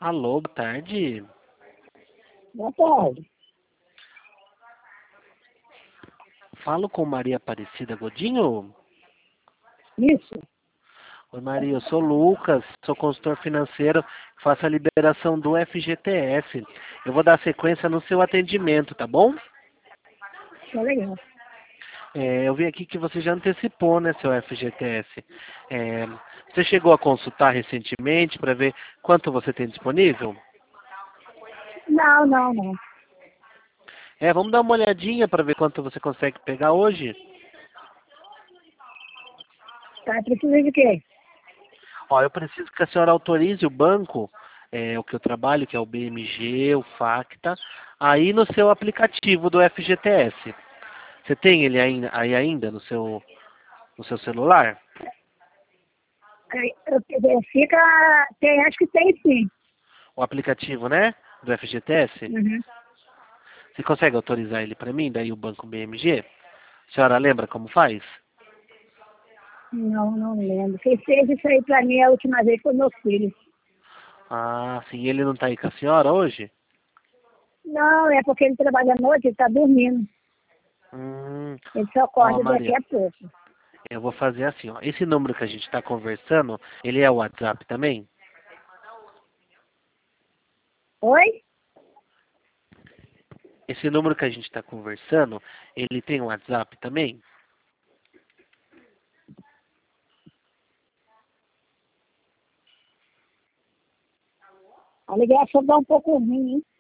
Alô, boa tarde. Boa tarde. Falo com Maria Aparecida Godinho? Isso. Oi, Maria, eu sou Lucas, sou consultor financeiro, faço a liberação do FGTS. Eu vou dar sequência no seu atendimento, tá bom? Tá legal. Eu vi aqui que você já antecipou, né, seu FGTS. É, Você chegou a consultar recentemente para ver quanto você tem disponível? Não. Vamos dar uma olhadinha para ver quanto você consegue pegar hoje? Tá, precisa de quê? Ó, eu preciso que a senhora autorize o banco, o que eu trabalho, que é o BMG, o Facta, aí no seu aplicativo do FGTS. Você tem ele aí ainda no seu celular? Acho que tem sim. O aplicativo, né? Do FGTS? Uhum. Você consegue autorizar ele para mim, daí o banco BMG? A senhora lembra como faz? Não lembro. Quem fez isso aí pra mim a última vez foi meu filho. Ah, sim, ele não está aí com a senhora hoje? Não, é porque ele trabalha à noite, ele tá dormindo. Hum, Ele só ó, acorda daqui Maria, a pouco. eu vou fazer assim, ó. Esse número que a gente está conversando, ele é o WhatsApp também? Oi? Esse número que a gente está conversando, ele tem um WhatsApp também? A ligação tá um pouco ruim, hein?